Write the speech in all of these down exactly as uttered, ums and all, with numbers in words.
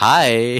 हाय।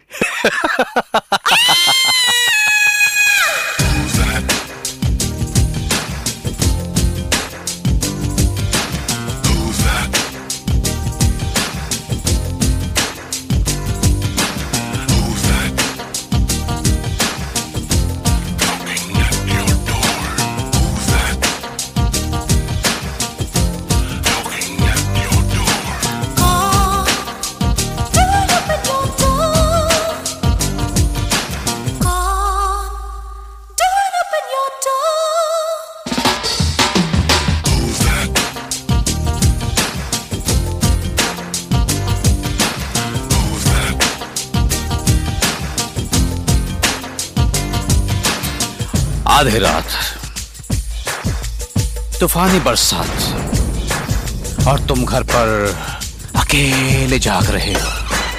आधी रात, तूफानी बरसात और तुम घर पर अकेले जाग रहे हो।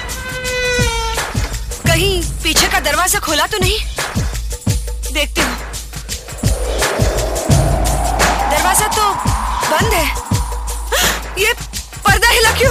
कहीं पीछे का दरवाजा खोला तो नहीं? देखती हूँ। दरवाजा तो बंद है। ये पर्दा हिला क्यों?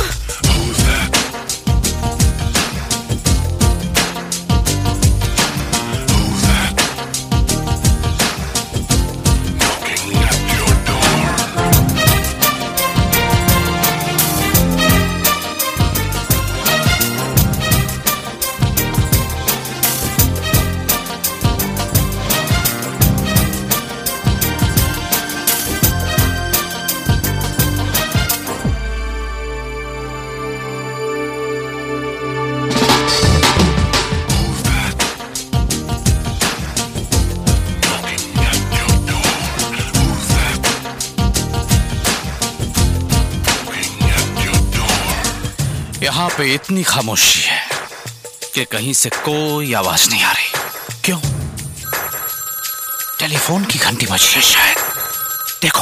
यहाँ पे इतनी खामोशी है कि कहीं से कोई आवाज नहीं आ रही। क्यों? टेलीफोन की घंटी बजी है शायद। देखो।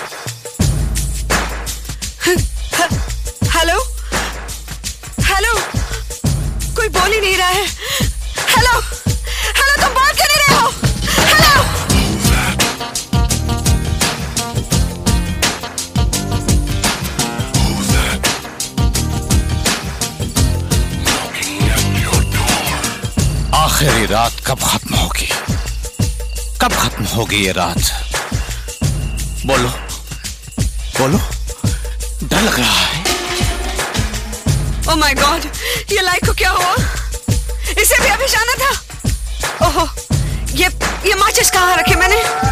हेलो हेलो, कोई बोल ही नहीं रहा है। हेलो हेलो, तुम बात कर नहीं रहे हो? हेलो। आखिरी रात कब खत्म होगी? कब खत्म होगी ये रात? बोलो बोलो, डर लग रहा है। ओह माय गॉड, ये लाइट को क्या हुआ? इसे भी अभी जाना था। ओहो, ये ये माचिस कहाँ रखे मैंने?